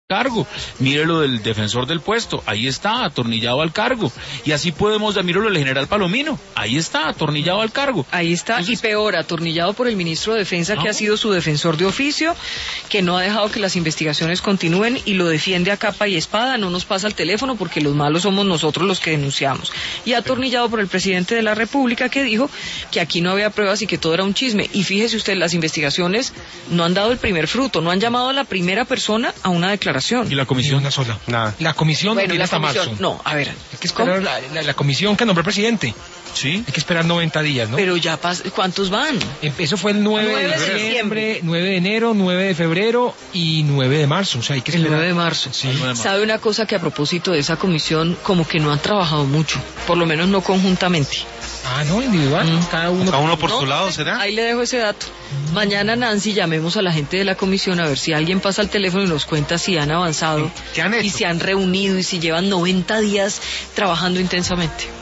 cargo, mire lo del defensor del puesto, ahí está, atornillado al cargo, y así podemos, mire lo del general Palomino, ahí está, atornillado al cargo. Ahí está, entonces, y peor, atornillado por el ministro de Defensa, que ha sido su defensor de oficio, que no ha dejado que las investigaciones continúen y lo defiende a capa y espada, no nos pasa el teléfono porque los malos somos nosotros los que denunciamos. Y atornillado por el presidente de la República, que dijo que aquí no había pruebas y que todo era un chisme. Y fíjese usted, las investigaciones no han dado el primer fruto, no han llamado a la primera persona a una declaración. ¿Y la comisión? Una sola. Nada. La comisión no tiene hasta marzo. No, a ver. Hay que esperar la comisión que nombró el presidente. Sí. Hay que esperar 90 días, ¿no? Pero ya ¿cuántos van? Eso fue el 9 de diciembre, 9 de enero, 9 de febrero y 9 de marzo. O sea, hay que esperar. El 9 de marzo. Sí. ¿Sabe una cosa? Que a propósito de esa comisión, como que no han trabajado mucho. Por lo menos no conjuntamente. Ah, no, individual. Cada uno por su lado, ¿será? Ahí le dejo ese dato. Mañana, Nancy, llamemos a la gente de la comisión a ver si alguien pasa al teléfono y nos cuenta si han avanzado, ¿Qué han hecho? y si han reunido y si llevan 90 días trabajando intensamente.